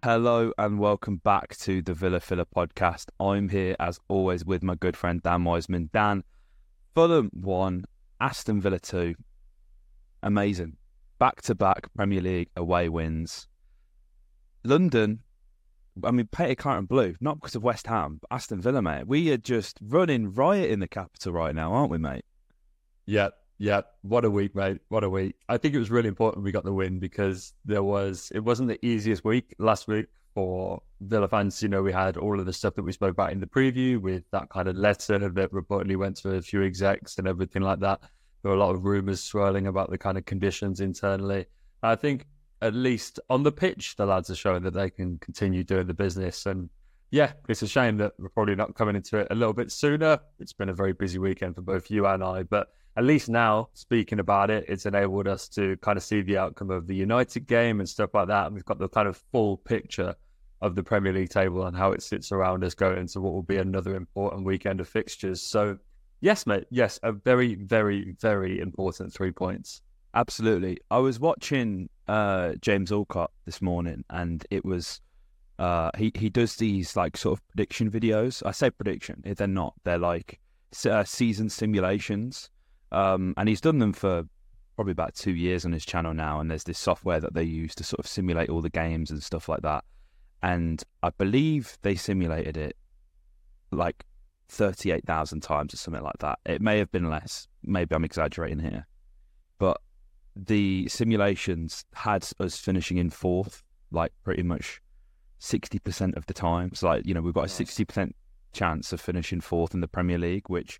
Hello and welcome back to the Villa Filler podcast. I'm here as always with my good friend Dan Wiseman. Dan, Fulham 1, Aston Villa 2. Amazing. Back-to-back Premier League away wins. London, paint it current blue, not because of West Ham, but Aston Villa, mate. We are just running riot in the capital right now, aren't we, mate? Yeah. What a week, mate. What a week. I think it was really important we got the win because it wasn't the easiest week last week for Villa fans. You know, we had all of the stuff that we spoke about in the preview with that kind of letter that reportedly went to a few execs and everything like that. There were a lot of rumours swirling about the kind of conditions internally. I think at least on the pitch, the lads are showing that they can continue doing the business. And yeah, it's a shame that we're probably not coming into it a little bit sooner. It's been a very busy weekend for both you and I, but at least now, speaking about it, it's enabled us to kind of see the outcome of the United game and stuff like that. And we've got the kind of full picture of the Premier League table and how it sits around us going into what will be another important weekend of fixtures. So, yes, mate. Yes, a very, very, very important 3 points. Absolutely. I was watching James Alcott this morning, and it was he does these like sort of prediction videos. I say prediction, they're not. They're like season simulations. And he's done them for probably about 2 years on his channel now. And there's this software that they use to sort of simulate all the games and stuff like that. And I believe they simulated it like 38,000 times or something like that. It may have been less. Maybe I'm exaggerating here. But the simulations had us finishing in fourth, like pretty much 60% of the time. So, like, you know, we've got a 60% chance of finishing fourth in the Premier League, which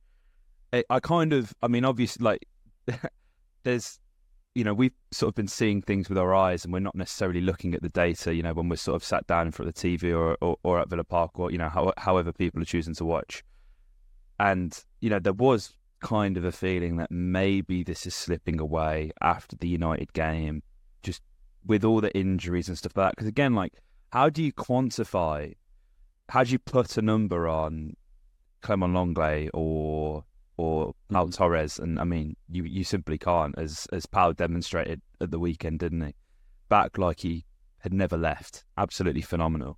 obviously, like, there's, you know, we've sort of been seeing things with our eyes and we're not necessarily looking at the data, you know, when we're sort of sat down in front of the TV or at Villa Park or, you know, however people are choosing to watch. And, you know, there was kind of a feeling that maybe this is slipping away after the United game, just with all the injuries and stuff like that. Because again, like, how do you put a number on Clement Lenglet or Pau Torres? And I mean, you simply can't, as Pau demonstrated at the weekend, didn't he? Back like he had never left. Absolutely phenomenal.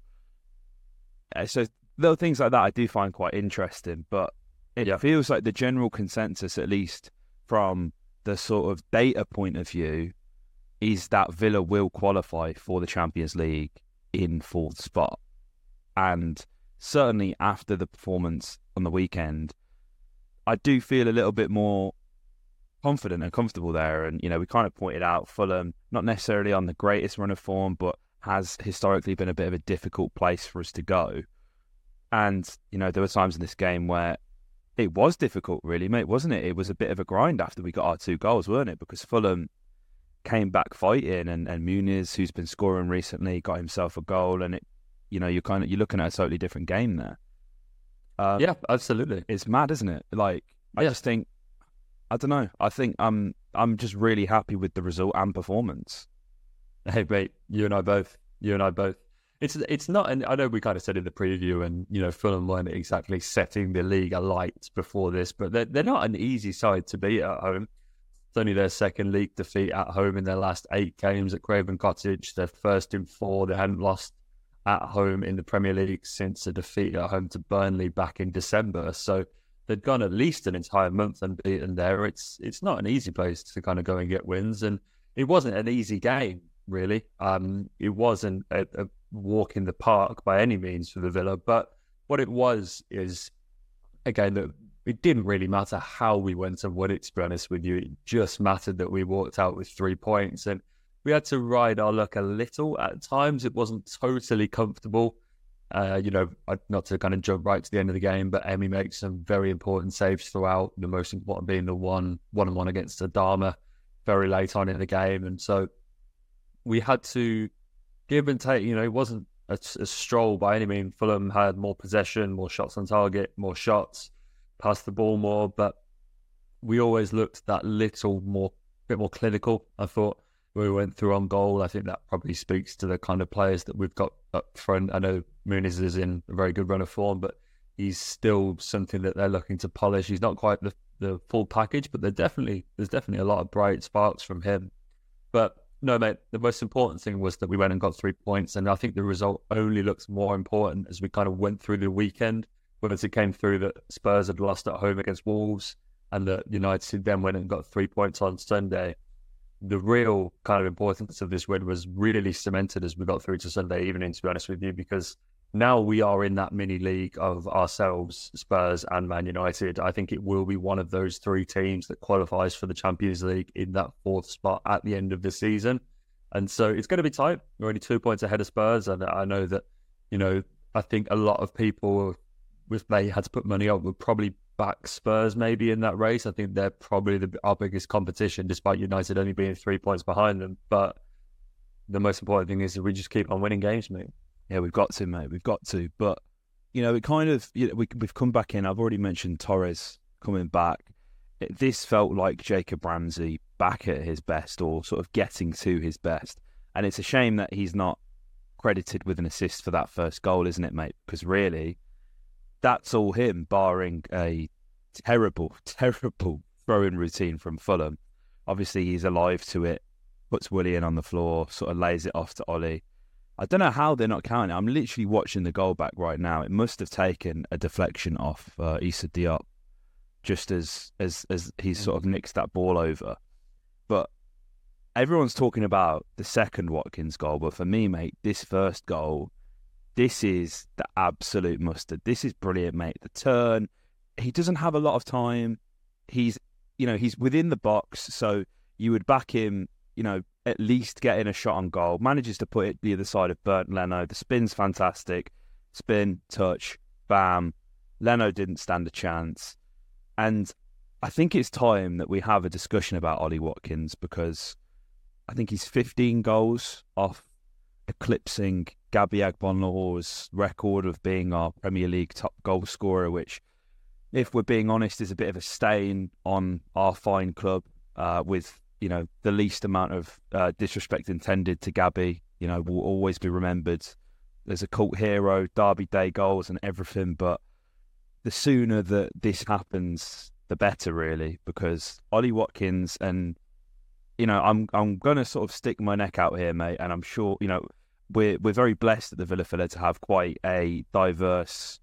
So little things like that I do find quite interesting, but it feels like the general consensus, at least from the sort of data point of view, is that Villa will qualify for the Champions League in fourth spot. And certainly after the performance on the weekend, I do feel a little bit more confident and comfortable there. And, you know, we kind of pointed out Fulham, not necessarily on the greatest run of form, but has historically been a bit of a difficult place for us to go. And, you know, there were times in this game where it was difficult, really, mate, wasn't it? It was a bit of a grind after we got our 2 goals, weren't it? Because Fulham came back fighting and Muniz, who's been scoring recently, got himself a goal. And, you're looking at a totally different game there. Yeah, absolutely. It's mad, isn't it? Like, I just think, I don't know. I think I'm just really happy with the result and performance. Hey, mate, you and I both. It's not, and I know we kind of said in the preview, and, you know, Fulham weren't exactly setting the league alight before this, but they're not an easy side to beat at home. It's only their second league defeat at home in their last 8 games at Craven Cottage. They're first in 4. They hadn't lost at home in the Premier League since a defeat at home to Burnley back in December. So they'd gone at least an entire month unbeaten there. It's not an easy place to kind of go and get wins, and it wasn't an easy game, really. It wasn't a walk in the park by any means for the Villa, but what it was is, again, that it didn't really matter how we went and won it, to be honest with you. It just mattered that we walked out with 3 points, and we had to ride our luck a little at times. It wasn't totally comfortable. Not to kind of jump right to the end of the game, but Emi makes some very important saves throughout, the most important being the one-on-one against Adama very late on in the game. And so we had to give and take. You know, it wasn't a stroll by any means. Fulham had more possession, more shots on target, more shots, passed the ball more, but we always looked that bit more clinical, I thought. We went through on goal. I think that probably speaks to the kind of players that we've got up front. I know Muniz is in a very good run of form, but he's still something that they're looking to polish. He's not quite the full package, but there's definitely a lot of bright sparks from him. But No, mate, the most important thing was that we went and got 3 points, and I think the result only looks more important as we kind of went through the weekend, whereas it came through that Spurs had lost at home against Wolves and that United then went and got 3 points on Sunday. The real kind of importance of this win was really cemented as we got through to Sunday evening, to be honest with you, because now we are in that mini league of ourselves, Spurs and Man United. I think it will be one of those 3 teams that qualifies for the Champions League in that 4th spot at the end of the season. And so it's going to be tight. We're only 2 points ahead of Spurs. And I know that, I think a lot of people, if they had to put money up, would probably back Spurs maybe in that race. I think they're probably our biggest competition, despite United only being 3 points behind them. But the most important thing is that we just keep on winning games, mate. Yeah, we've got to, mate. We've got to. But, it kind of, we've come back in. I've already mentioned Torres coming back. This felt like Jacob Ramsey back at his best, or sort of getting to his best. And it's a shame that he's not credited with an assist for that first goal, isn't it, mate? Because really, that's all him, barring a terrible, terrible throw-in routine from Fulham. Obviously, he's alive to it, puts Willian on the floor, sort of lays it off to Ollie. I don't know how they're not counting. I'm literally watching the goal back right now. It must have taken a deflection off Issa Diop, just as he sort of nicks that ball over. But everyone's talking about the second Watkins goal. But for me, mate, this first goal, this is the absolute mustard. This is brilliant, mate. The turn, he doesn't have a lot of time. He's within the box, so you would back him, at least getting a shot on goal. Manages to put it the other side of Bernd Leno. The spin's fantastic. Spin, touch, bam. Leno didn't stand a chance. And I think it's time that we have a discussion about Ollie Watkins, because I think he's 15 goals off eclipsing Gabby Agbonlahor's record of being our Premier League top goal scorer, which, if we're being honest, is a bit of a stain on our fine club, with the least amount of disrespect intended to Gabby. Will always be remembered as a cult hero, Derby Day goals and everything. But the sooner that this happens, the better, really, because Ollie Watkins, and I'm going to sort of stick my neck out here, mate, and I'm sure we're very blessed at the Villa Filler to have quite a diverse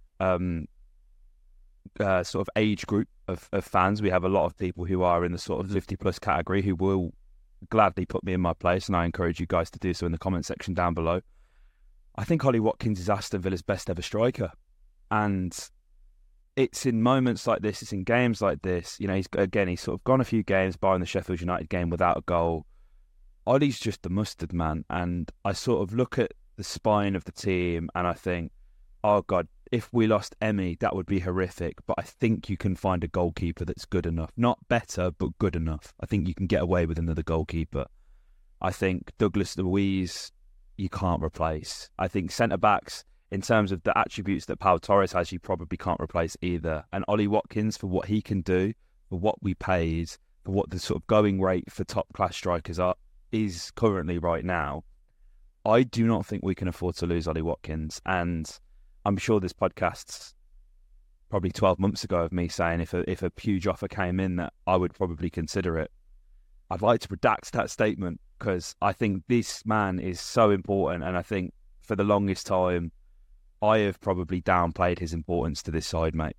sort of age group of fans. We have a lot of people who are in the sort of 50 plus category who will gladly put me in my place, and I encourage you guys to do so in the comment section down below. I think Ollie Watkins is Aston Villa's best ever striker, and it's in moments like this, it's in games like this. He's sort of gone a few games, barring the Sheffield United game, without a goal. Ollie's just the mustard man, and I sort of look at the spine of the team and I think, oh God, if we lost Emmy, that would be horrific. But I think you can find a goalkeeper that's good enough. Not better, but good enough. I think you can get away with another goalkeeper. I think Douglas Luiz, you can't replace. I think centre-backs, in terms of the attributes that Pau Torres has, you probably can't replace either. And Ollie Watkins, for what he can do, for what we paid, for what the sort of going rate for top-class strikers is currently right now, I do not think we can afford to lose Ollie Watkins. And I'm sure this podcast's probably 12 months ago of me saying if a huge offer came in that I would probably consider it. I'd like to redact that statement, because I think this man is so important, and I think for the longest time I have probably downplayed his importance to this side, mate.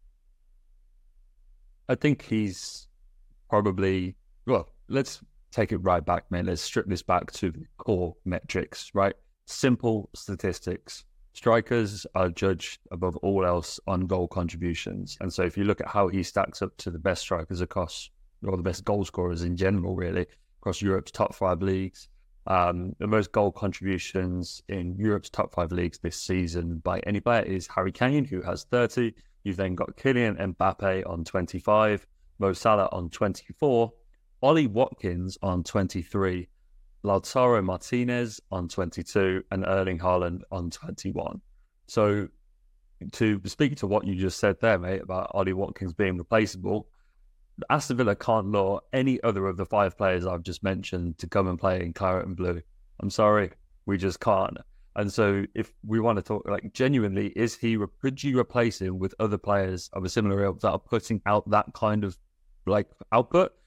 I think he's probably, well, let's take it right back, mate. Let's strip this back to the core metrics, right? Simple statistics. Strikers are judged above all else on goal contributions. And so if you look at how he stacks up to the best strikers across, or the best goal scorers in general, really, across Europe's top 5 leagues, the most goal contributions in Europe's top 5 leagues this season by any player is Harry Kane, who has 30. You've then got Kylian Mbappe on 25, Mo Salah on 24, Ollie Watkins on 23, Lautaro Martinez on 22, and Erling Haaland on 21. So to speak to what you just said there, mate, about Ollie Watkins being replaceable, Aston Villa can't lure any other of the 5 players I've just mentioned to come and play in claret and blue. I'm sorry, we just can't. And so if we want to talk, like, genuinely, could you replace him with other players of a similar ilk that are putting out that kind of, like, output?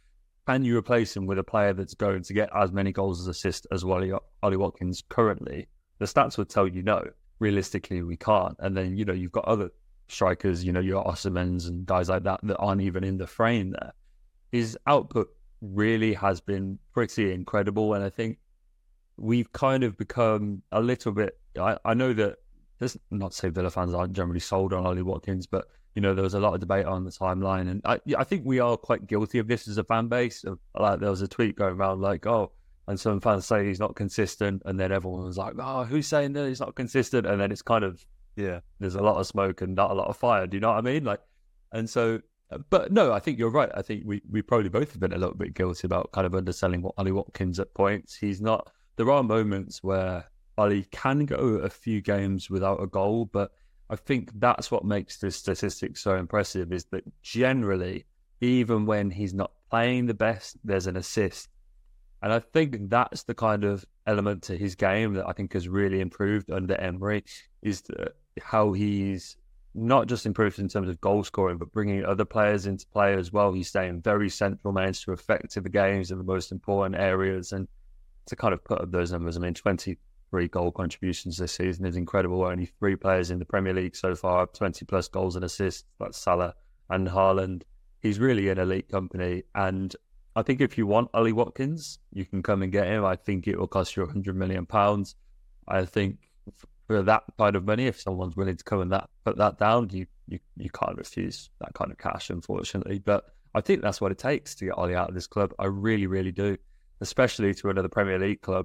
can you replace him with a player that's going to get as many goals as assists as Ollie Watkins currently? The stats would tell you no. Realistically, we can't. And then, you've got other strikers, your Osimhen's and guys like that aren't even in the frame there. His output really has been pretty incredible. And I think we've kind of become a little bit... I know that, there's not to say Villa fans aren't generally sold on Ollie Watkins, but, there was a lot of debate on the timeline. And I think we are quite guilty of this as a fan base. Like, there was a tweet going around like, and some fans say he's not consistent. And then everyone was like, who's saying that he's not consistent? And then it's kind of, there's a lot of smoke and not a lot of fire. Do you know what I mean? Like, and so, but no, I think you're right. I think we probably both have been a little bit guilty about kind of underselling Ollie Watkins at points. There are moments where Ollie can go a few games without a goal, but I think that's what makes this statistic so impressive, is that generally, even when he's not playing the best, there's an assist. And I think that's the kind of element to his game that I think has really improved under Emery, is how he's not just improved in terms of goal scoring, but bringing other players into play as well. He's staying very central, managed to affect the games in the most important areas. And to kind of put up those numbers, 23 goal contributions this season is incredible. Only 3 players in the Premier League so far have 20 plus goals and assists. That's Salah and Haaland. He's really in elite company. And I think if you want Ollie Watkins, you can come and get him. I think it will cost you £100 million. I think for that kind of money, if someone's willing to come and put that down, you can't refuse that kind of cash, unfortunately. But I think that's what it takes to get Ollie out of this club. I really, really do, especially to another Premier League club.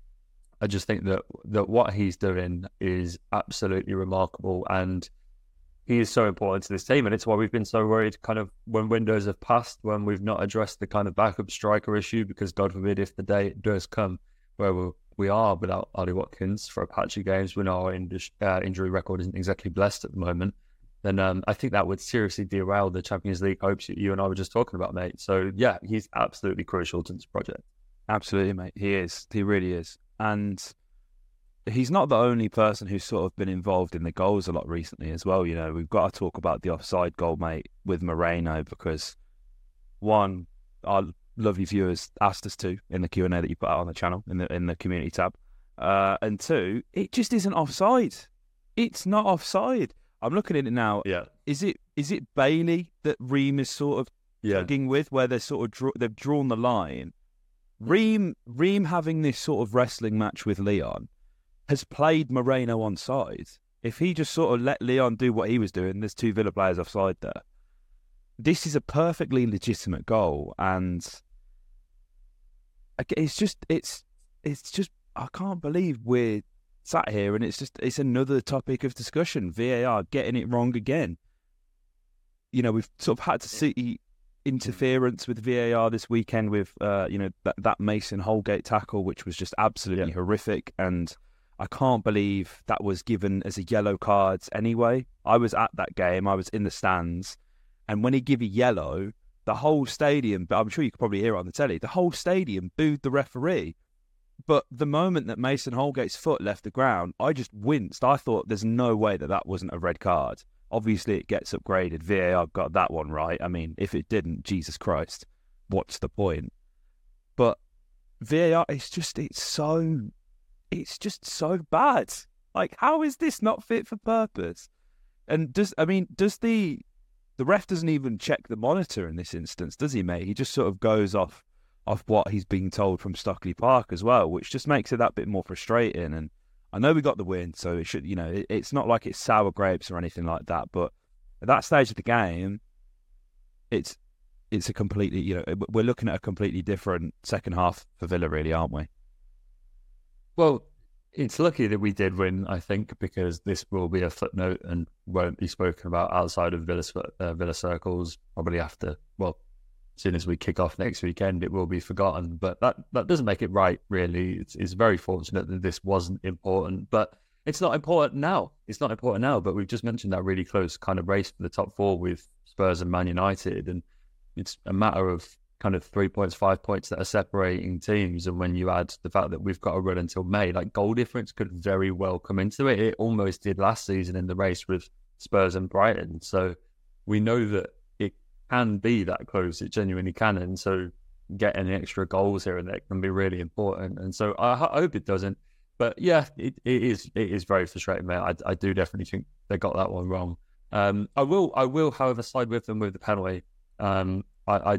I just think that what he's doing is absolutely remarkable, and he is so important to this team. And it's why we've been so worried kind of when windows have passed, when we've not addressed the kind of backup striker issue, because God forbid if the day does come where we are without Ollie Watkins for a patch of games when our injury record isn't exactly blessed at the moment, then I think that would seriously derail the Champions League hopes that you and I were just talking about, mate. So yeah, he's absolutely crucial to this project. Absolutely, mate. He is. He really is. And he's not the only person who's sort of been involved in the goals a lot recently as well. We've got to talk about the offside goal, mate, with Moreno, because one, our lovely viewers asked us to in the Q&A that you put out on the channel, in the community tab. And two, it just isn't offside. It's not offside. I'm looking at it now. Yeah. Is it Bailey that Ream is sort of tugging with, where they're sort of they've drawn the line? Ream having this sort of wrestling match with Leon has played Moreno onside. If he just sort of let Leon do what he was doing, there's 2 Villa players offside there. This is a perfectly legitimate goal, and it's just I can't believe we're sat here and it's another topic of discussion. VAR getting it wrong again. We've sort of had to see interference with VAR this weekend with that Mason Holgate tackle, which was just absolutely horrific, and I can't believe that was given as a yellow card anyway. I was at that game, I was in the stands, and when he gave a yellow, the whole stadium, but I'm sure you could probably hear it on the telly, the whole stadium booed the referee. But the moment that Mason Holgate's foot left the ground, I just winced. I thought there's no way that wasn't a red card. Obviously, it gets upgraded. VAR got that one right. I mean, if it didn't, Jesus Christ, what's the point? But VAR, it's just so bad. Like, how is this not fit for purpose? And does the ref doesn't even check the monitor in this instance, does he, mate? He just sort of goes off what he's being told from Stockley Park as well, which just makes it that bit more frustrating. And I know we got the win, so it should, it's not like it's sour grapes or anything like that. But at that stage of the game, it's a completely, we're looking at a completely different second half for Villa, really, aren't we? Well, it's lucky that we did win, I think, because this will be a footnote and won't be spoken about outside of Villa circles. Probably after, as soon as we kick off next weekend, it will be forgotten. But that doesn't make it right, really. It's very fortunate that this wasn't important, but it's not important now. It's not important now, but we've just mentioned that really close kind of race for the top 4 with Spurs and Man United, and it's a matter of kind of 3 points, 5 points that are separating teams. And when you add the fact that we've got a run until May, like, goal difference could very well come into it. It almost did last season in the race with Spurs and Brighton. So we know that it can be that close. It genuinely can. And so get any extra goals here and there can be really important. And so I hope it doesn't. But yeah, it is very frustrating, mate. I do definitely think they got that one wrong. I will, however, side with them with the penalty. I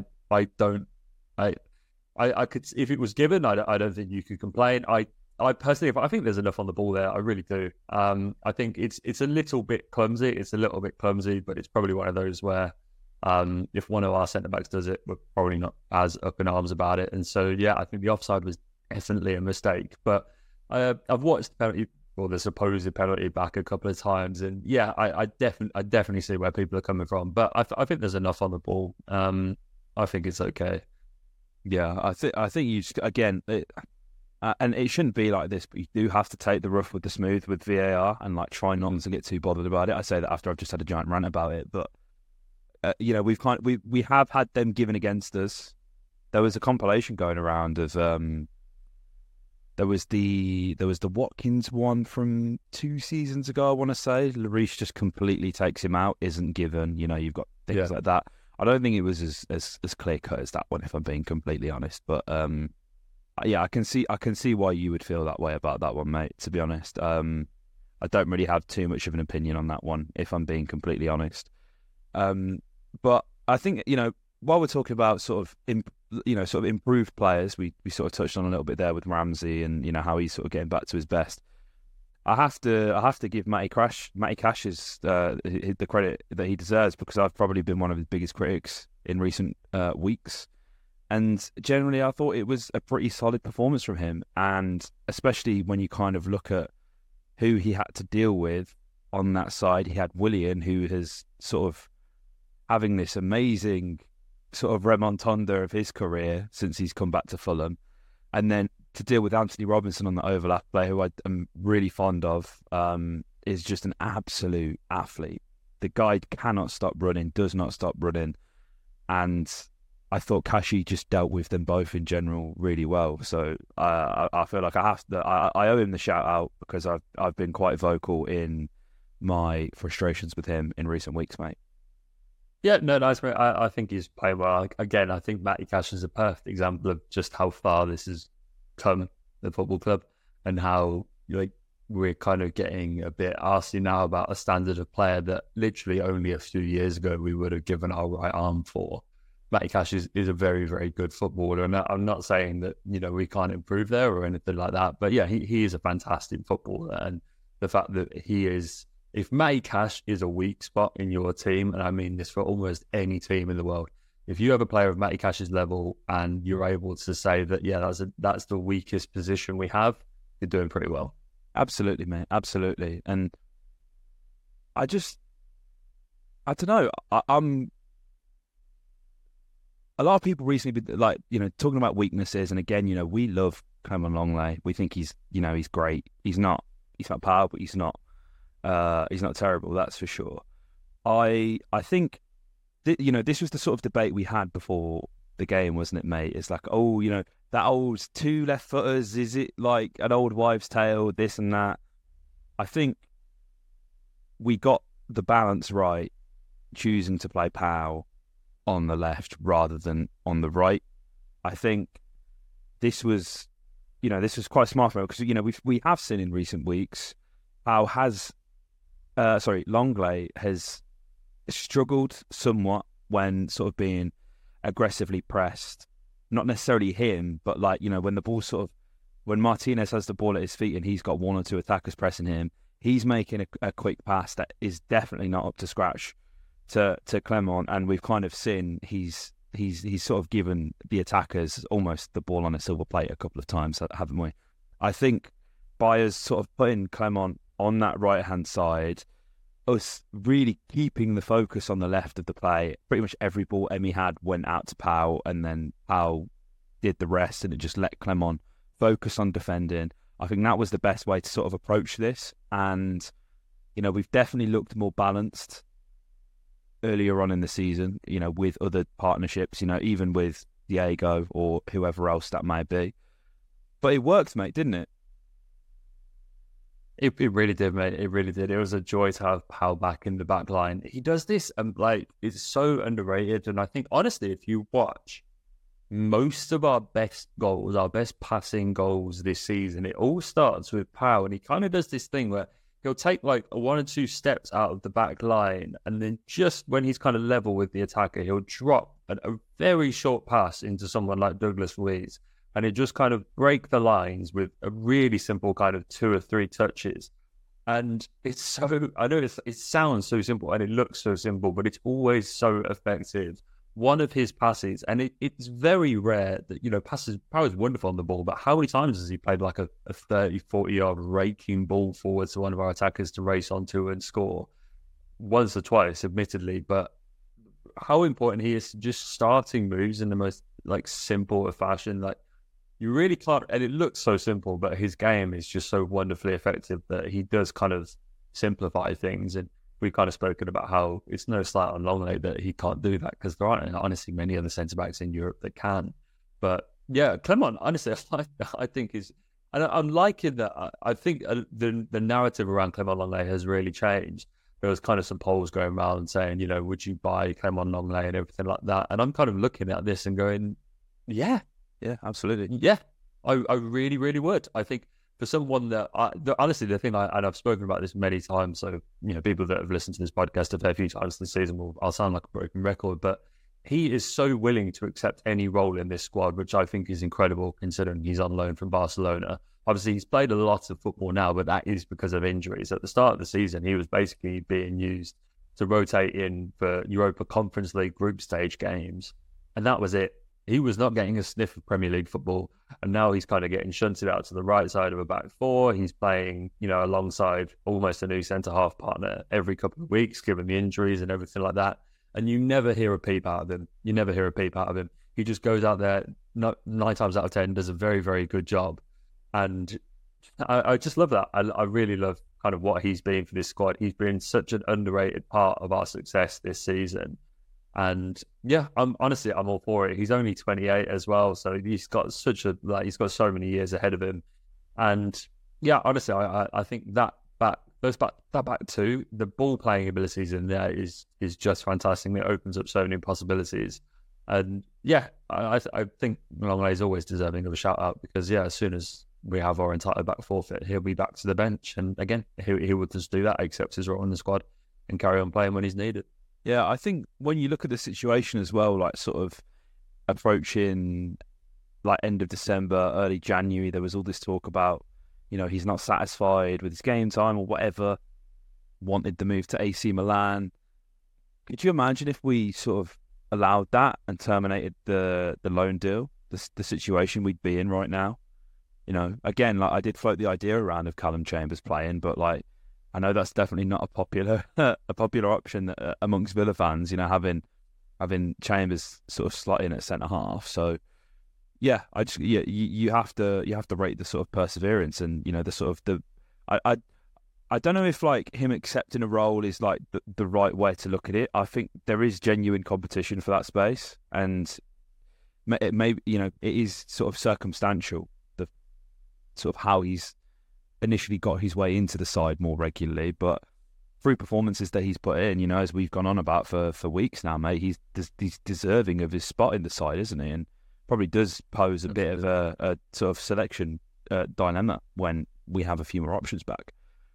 could, if it was given, I don't think you could complain. I personally, I think there's enough on the ball there. I really do. I think it's a little bit clumsy. It's a little bit clumsy, but it's probably one of those where if one of our centre backs does it, we're probably not as up in arms about it. And so, yeah, I think the offside was definitely a mistake. But I've watched the penalty, or the supposed penalty, back a couple of times, and yeah, I definitely see where people are coming from. But I think there's enough on the ball. I think it's okay. Yeah, I think you just, again, and it shouldn't be like this, but you do have to take the rough with the smooth with VAR and like try not to get too bothered about it. I say that after I've just had a giant rant about it, but we have had them given against us. There was a compilation going around of there was the Watkins one from 2 seasons ago, I want to say. Lloris just completely takes him out, isn't given. You've got things like that. I don't think it was as clear cut as that one, if I'm being completely honest. But yeah, I can see why you would feel that way about that one, mate. To be honest, I don't really have too much of an opinion on that one, if I'm being completely honest. But I think while we're talking about sort of improved players, we sort of touched on a little bit there with Ramsey and how he's sort of getting back to his best. I have to give Matty Cash the credit that he deserves, because I've probably been one of his biggest critics in recent weeks. And generally, I thought it was a pretty solid performance from him, and especially when you kind of look at who he had to deal with on that side. He had Willian, who has sort of having this amazing sort of remontada of his career since he's come back to Fulham, and then to deal with Anthony Robinson on the overlap play, who I am really fond of, is just an absolute athlete. The guy cannot stop running, does not stop running, and I thought Kashi just dealt with them both in general really well. So I feel like I owe him the shout out, because I've been quite vocal in my frustrations with him in recent weeks, mate. Yeah, no, nice, mate. I think he's playing well. Again, I think Matty Cash is a perfect example of just how far this has come, the football club, and how we're kind of getting a bit arsy now about a standard of player that literally only a few years ago we would have given our right arm for. Matty Cash is a very, very good footballer, and I'm not saying that we can't improve there or anything like that, but yeah, he is a fantastic footballer, and the fact that he is, if Matty Cash is a weak spot in your team, and I mean this for almost any team in the world, if you have a player of Matty Cash's level and you're able to say that, yeah, that's the weakest position we have, you're doing pretty well. Absolutely, mate. Absolutely. And I don't know. I'm a lot of people recently been talking about weaknesses, and again, we love Clement Longley. We think he's great. He's not powerful, but he's not terrible, that's for sure. I think this was the sort of debate we had before the game, wasn't it, mate? It's like, that old 2 left footers, is it like an old wives' tale, this and that? I think we got the balance right, choosing to play Pau on the left rather than on the right. I think this was quite smart for him, because we have seen in recent weeks Pau Longley has struggled somewhat when sort of being aggressively pressed. Not necessarily him, but when the ball when Martinez has the ball at his feet and he's got 1 or 2 attackers pressing him, he's making a quick pass that is definitely not up to scratch to Clement, and we've kind of seen he's sort of given the attackers almost the ball on a silver plate a couple of times, haven't we? I think by us sort of putting Clement on that right-hand side, us really keeping the focus on the left of the play, pretty much every ball Emi had went out to Pau, and then Pau did the rest, and it just let Clement focus on defending. I think that was the best way to sort of approach this, and we've definitely looked more balanced earlier on in the season, with other partnerships, even with Diego or whoever else that may be. But it worked, mate, didn't it? It really did, mate. It really did. It was a joy to have Pau back in the back line. He does this, it's so underrated. And I think, honestly, if you watch most of our best goals, our best passing goals this season, it all starts with Powell. And he kind of does this thing where he'll take like 1 or 2 steps out of the back line, and then just when he's kind of level with the attacker, he'll drop a very short pass into someone like Douglas Luiz, and it just kind of break the lines with a really simple kind of 2 or 3 touches. And it's so, I know it sounds so simple and it looks so simple, but it's always so effective. One of his passes, and it's very rare that, you know, Powell's wonderful on the ball, but how many times has he played like a 30, 40-yard raking ball forward to one of our attackers to race onto and score? Once or twice, admittedly, but how important he is to just starting moves in the most like simple of fashion. Like, you really can't, and it looks so simple, but his game is just so wonderfully effective that he does kind of simplify things. And we've kind of spoken about how it's no slight on Longley that he can't do that, because there aren't honestly many other centre-backs in Europe that can. But yeah, Clement, honestly, I think is, and I'm liking that. I think the narrative around Clement Longley has really changed. There was kind of some polls going around saying, you know, would you buy Clement Longley and everything like that? And I'm kind of looking at this and going, yeah, absolutely. Yeah, I really, really would. I think for someone that, honestly, the thing, and I've spoken about this many times, so, you know, people that have listened to this podcast a fair few times this season, I'll sound like a broken record, but he is so willing to accept any role in this squad, which I think is incredible considering he's on loan from Barcelona. Obviously, he's played a lot of football now, but that is because of injuries. At the start of the season, he was basically being used to rotate in for Europa Conference League group stage games, and that was it. He was not getting a sniff of Premier League football, and now he's kind of getting shunted out to the right side of a back four. He's playing, you know, alongside almost a new centre-half partner every couple of weeks, given the injuries and everything like that. And you never hear a peep out of him. He just goes out there, 9 times out of 10, does a very, very good job. And I just love that. I really love kind of what he's been for this squad. He's been such an underrated part of our success this season. And yeah, I'm all for it. He's only 28 as well, so he's got he's got so many years ahead of him. And yeah, honestly, I think that back two, the ball playing abilities in there is just fantastic. It opens up so many possibilities. And yeah, I think Longley is always deserving of a shout out, because yeah, as soon as we have our entire back forfeit, he'll be back to the bench, and again, he would just do that, accept his role in the squad, and carry on playing when he's needed. Yeah, I think when you look at the situation as well, like sort of approaching like end of December, early January, there was all this talk about, you know, he's not satisfied with his game time or whatever, wanted the move to AC Milan. Could you imagine if we sort of allowed that and terminated the loan deal, the situation we'd be in right now? You know, again, like I did float the idea around of Callum Chambers playing, but like, I know that's definitely not a popular option amongst Villa fans. You know, having Chambers sort of slot in at centre half. So yeah, you have to rate the sort of perseverance and, you know, the sort of I don't know if like him accepting a role is like the right way to look at it. I think there is genuine competition for that space, and it may, you know, it is sort of circumstantial, the sort of how he's initially got his way into the side more regularly, but through performances that he's put in, you know, as we've gone on about for weeks now, mate, he's deserving of his spot in the side, isn't he? And probably does pose a bit of a sort of selection dilemma when we have a few more options back.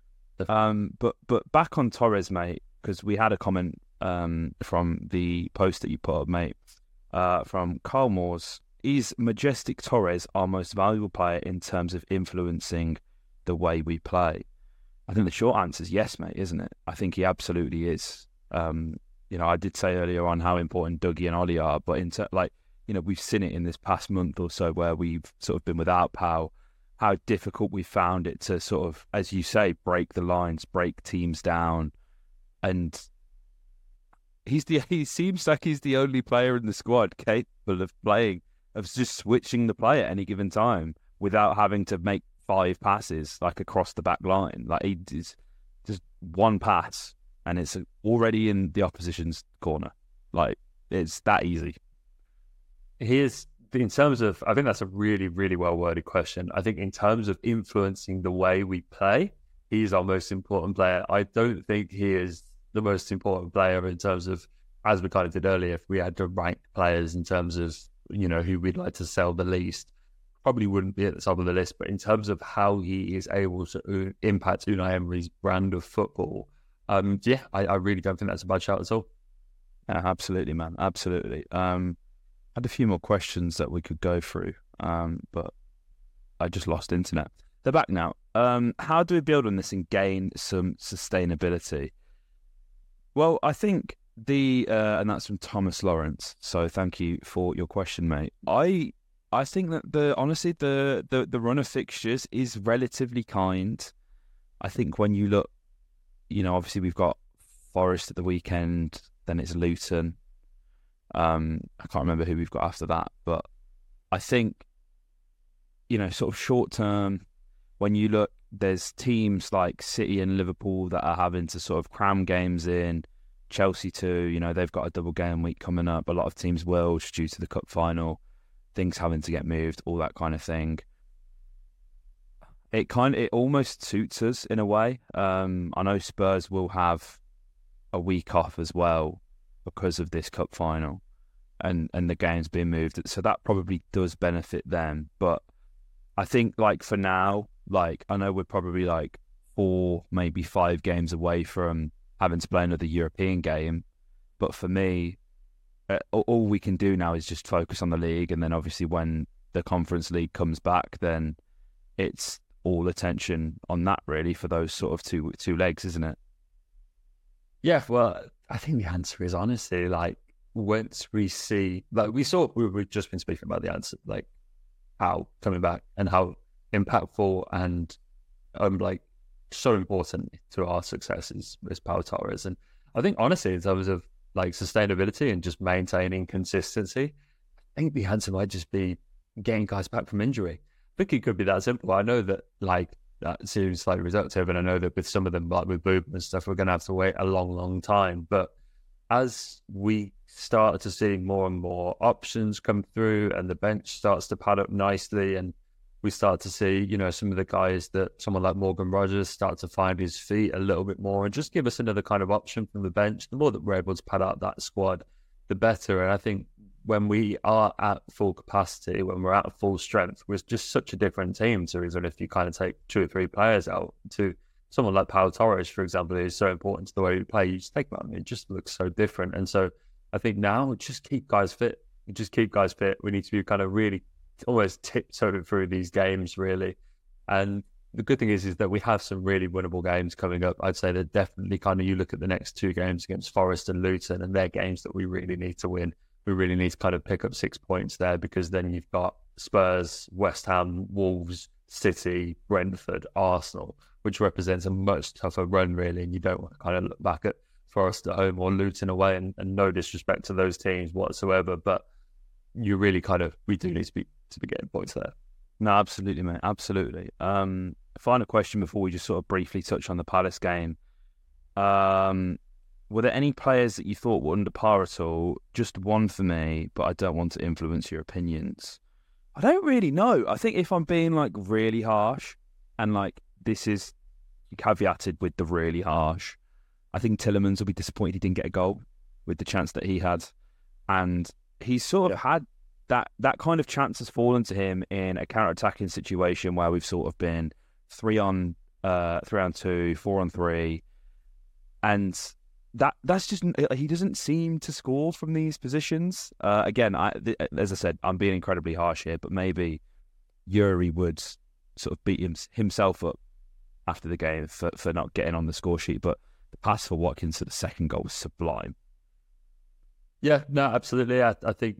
But back on Torres, mate, because we had a comment from the post that you put up, mate, from Carl Moores. Is Majestic Torres our most valuable player in terms of influencing the way we play? I think the short answer is yes, mate, isn't it? I think he absolutely is. You know, I did say earlier on how important Dougie and Ollie are, but you know, we've seen it in this past month or so where we've sort of been without Pau, how difficult we found it to sort of, as you say, break the lines, break teams down. And he seems like he's the only player in the squad capable of just switching the play at any given time without having to make 5 passes like across the back line. Like, he is just one pass and it's already in the opposition's corner. Like, it's that easy. He is, in terms of, I think that's a really, really well worded question. I think in terms of influencing the way we play, he's our most important player. I don't think he is the most important player in terms of, as we kind of did earlier, if we had to rank players in terms of who we'd like to sell the least, probably wouldn't be at the top of the list. But in terms of how he is able to impact Unai Emery's brand of football, I really don't think that's a bad shout at all. Yeah, absolutely, man. Absolutely. Had a few more questions that we could go through, but I just lost internet. They're back now. How do we build on this and gain some sustainability? Well, I think and that's from Thomas Lawrence. So thank you for your question, mate. I think that honestly the run of fixtures is relatively kind. I think when you look, obviously we've got Forest at the weekend, then it's Luton. I can't remember who we've got after that, but I think, sort of short term, when you look, there's teams like City and Liverpool that are having to sort of cram games in. Chelsea too, they've got a double game week coming up. A lot of teams will, just due to the cup final, things having to get moved, all that kind of thing. It almost suits us in a way. I know Spurs will have a week off as well because of this cup final and the games being moved. So that probably does benefit them. But I think for now, I know we're probably 4, maybe 5 games away from having to play another European game. But for me, all we can do now is just focus on the league. And then obviously when the Conference League comes back, then it's all attention on that really for those sort of two legs, isn't it? Yeah, well, I think the answer is honestly, once we see, we've just been speaking about the answer, how coming back and how impactful and so important to our success is Pau Torres. And I think honestly, in terms of sustainability and just maintaining consistency, I think the answer might just be getting guys back from injury. I think it could be that simple. I know that that seems slightly reductive, and I know that with some of them, with Boob and stuff, we're going to have to wait a long, long time. But as we start to see more and more options come through, and the bench starts to pad up nicely, and we start to see, some of the guys that someone like Morgan Rogers start to find his feet a little bit more and just give us another kind of option from the bench. The more that we're able to pad out that squad, the better. And I think when we are at full capacity, when we're at full strength, we're just such a different team to even if you kind of take 2 or 3 players out. To someone like Pau Torres, for example, who's so important to the way we play. You just take him out, it just looks so different. And so I think now just keep guys fit. We need to be kind of really almost tiptoeing through these games, really. And the good thing is that we have some really winnable games coming up. I'd say that definitely you look at the next 2 games against Forest and Luton, and they're games that we really need to win. We really need to kind of pick up 6 points there, because then you've got Spurs, West Ham, Wolves, City, Brentford, Arsenal, which represents a much tougher run, really. And you don't want to kind of look back at Forest at home or Luton away, and no disrespect to those teams whatsoever, but you really we do need to be getting points there. No, absolutely, mate. Absolutely. Final question before we just sort of briefly touch on the Palace game. Were there any players that you thought were under par at all? Just one for me, but I don't want to influence your opinions. I don't really know. I think if I'm being really harsh, and this is caveated with the really harsh, I think Tielemans will be disappointed he didn't get a goal with the chance that he had. And he's sort of had that kind of chance has fallen to him in a counter-attacking situation where we've sort of been 3 on 2, 4 on 3, and that's just, he doesn't seem to score from these positions. Again, as I said, I'm being incredibly harsh here, but maybe Yuri would sort of beat himself up after the game for not getting on the score sheet. But the pass for Watkins to the second goal was sublime. Yeah, no, absolutely. I think,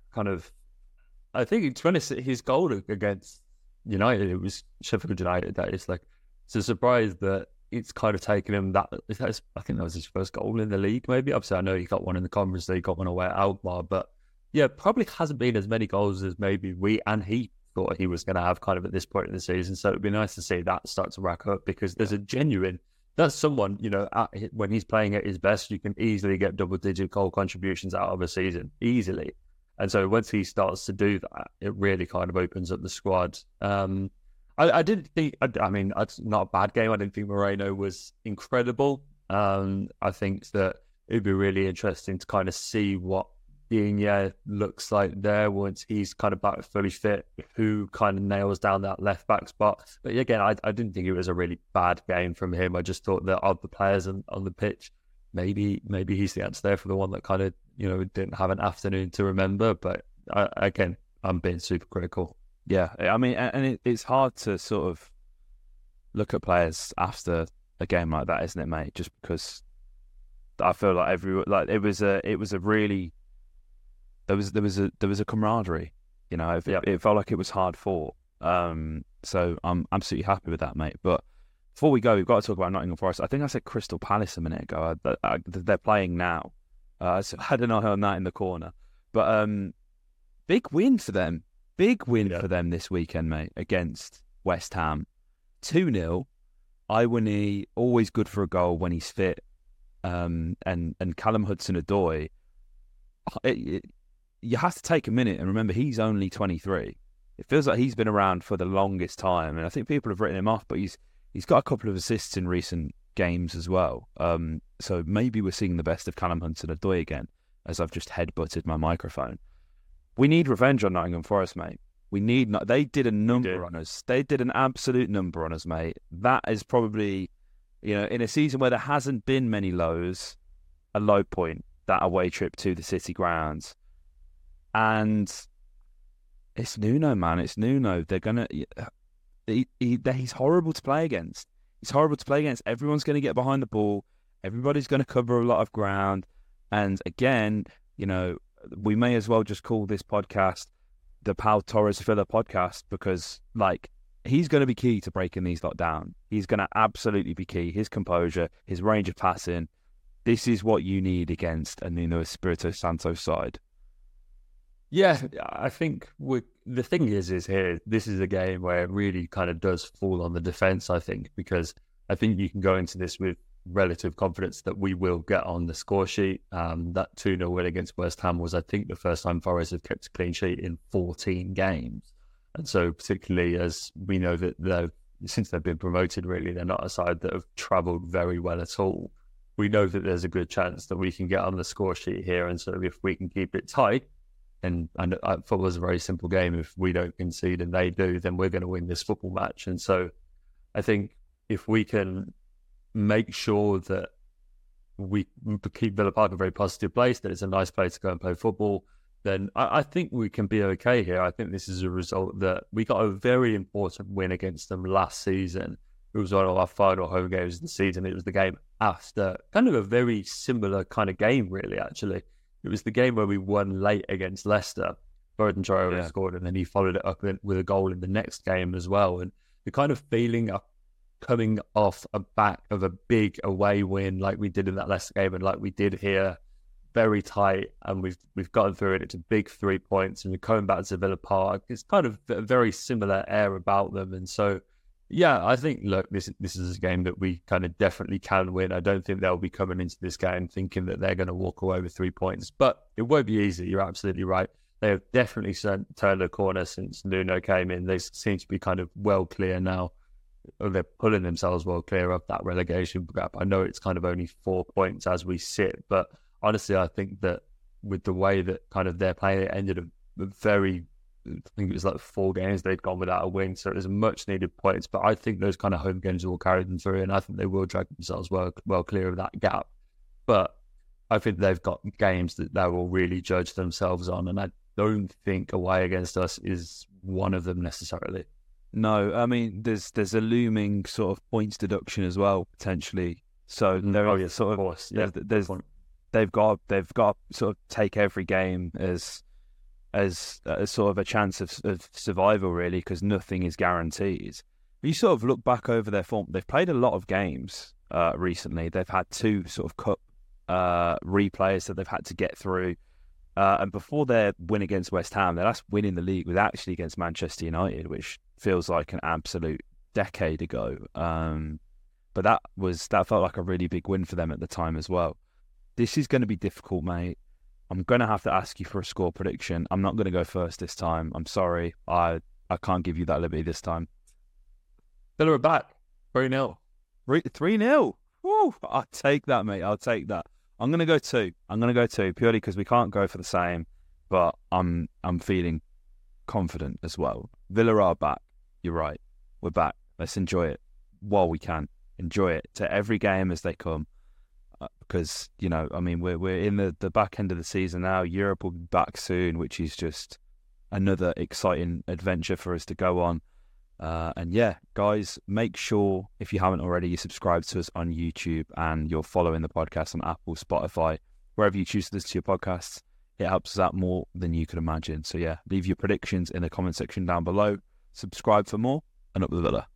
I think, to be honest, his goal against United, it was Sheffield United. That is it's a surprise that it's kind of taken him I think that was his first goal in the league, maybe. Obviously, I know he got one in the Conference League, got one away at Alkmaar, but yeah, probably hasn't been as many goals as maybe we and he thought he was going to have at this point in the season. So it'd be nice to see that start to rack up, because there's a genuine, that's someone, when he's playing at his best, you can easily get double-digit goal contributions out of a season, easily. And so once he starts to do that, it really kind of opens up the squad. I didn't think, it's not a bad game. I didn't think Moreno was incredible. I think that it'd be really interesting to kind of see what Digne looks like there once he's kind of back fully fit, who kind of nails down that left back spot. But again, I didn't think it was a really bad game from him. I just thought that of the players on the pitch, maybe he's the answer there for the one that kind of, didn't have an afternoon to remember. But again, I'm being super critical. Yeah, I mean, and it's hard to sort of look at players after a game like that, isn't it, mate? Just because I feel like it was a really there was a camaraderie, It felt like it was hard fought. So I'm absolutely happy with that, mate. But before we go, we've got to talk about Nottingham Forest. I think I said Crystal Palace a minute ago. They're playing now. So I had an eye on that in the corner. But big win for them. Big win for them this weekend, mate, against West Ham. 2-0. Iwani, always good for a goal when he's fit. And Callum Hudson-Odoi, you have to take a minute and remember he's only 23. It feels like he's been around for the longest time, and I think people have written him off, but he's got a couple of assists in recent games as well. So maybe we're seeing the best of Callum Hudson-Odoi again, as I've just headbutted my microphone. We need revenge on Nottingham Forest, mate. They did a number on us. They did an absolute number on us, mate. That is probably, in a season where there hasn't been many lows, a low point, that away trip to the City grounds. And it's Nuno, man. It's Nuno. They're going to... He's horrible to play against. He's horrible to play against. Everyone's going to get behind the ball. Everybody's going to cover a lot of ground. And again, we may as well just call this podcast the Pau Torres Villa podcast, because he's going to be key to breaking these lot down. He's going to absolutely be key. His composure, his range of passing. This is what you need against a Nuno Espirito Santo side. Yeah, I think the thing is here, this is a game where it really kind of does fall on the defence, I think, because I think you can go into this with relative confidence that we will get on the score sheet. That 2-0 win against West Ham was, I think, the first time Forest have kept a clean sheet in 14 games. And so particularly as we know that since they've been promoted, really, they're not a side that have travelled very well at all. We know that there's a good chance that we can get on the score sheet here. And so if we can keep it tight, and football is a very simple game. If we don't concede and they do, then we're going to win this football match. And so I think if we can make sure that we keep Villa Park a very positive place, that it's a nice place to go and play football, then I think we can be okay here. I think this is a result that we got a very important win against them last season. It was one of our final home games of the season. It was the game after kind of a very similar kind of game, really, actually. It was the game where we won late against Leicester. Burton Traore scored, and then he followed it up with a goal in the next game as well. And the kind of feeling of coming off a back of a big away win like we did in that Leicester game and like we did here, very tight, and we've gotten through it. It's a big 3 points, and we're coming back to Villa Park. It's kind of a very similar air about them. And so, yeah, I think, look, this is a game that we kind of definitely can win. I don't think they'll be coming into this game thinking that they're going to walk away with 3 points, but it won't be easy. You're absolutely right. They have definitely turned a corner since Nuno came in. They seem to be kind of well clear now. Or they're pulling themselves well clear of that relegation gap. I know it's kind of only 4 points as we sit, but honestly, I think that with the way that kind of they're playing, it ended a very... I think it was like 4 games they'd gone without a win, so it was much needed points. But I think those kind of home games will carry them through, and I think they will drag themselves well clear of that gap. But I think they've got games that they will really judge themselves on, and I don't think away against us is one of them necessarily. No, I mean there's a looming sort of points deduction as well potentially. So they've got to sort of take every game as sort of a chance of survival, really, because nothing is guaranteed. But you sort of look back over their form. They've played a lot of games recently. They've had 2 sort of cup replays that they've had to get through. And before their win against West Ham, their last win in the league was actually against Manchester United, which feels like an absolute decade ago. But that felt like a really big win for them at the time as well. This is going to be difficult, mate. I'm going to have to ask you for a score prediction. I'm not going to go first this time. I'm sorry. I can't give you that liberty this time. Villa are back. 3-0. 3-0. Woo! I'll take that, mate. I'll take that. I'm going to go 2. I'm going to go 2 purely because we can't go for the same, but I'm feeling confident as well. Villa are back. You're right. We're back. Let's enjoy it while we can. Enjoy it to every game as they come. Because, you know, I mean, we're in the back end of the season now. Europe will be back soon, which is just another exciting adventure for us to go on. And yeah, guys, make sure, if you haven't already, you subscribe to us on YouTube and you're following the podcast on Apple, Spotify, wherever you choose to listen to your podcasts. It helps us out more than you could imagine. So yeah, leave your predictions in the comment section down below. Subscribe for more, and up the Villa.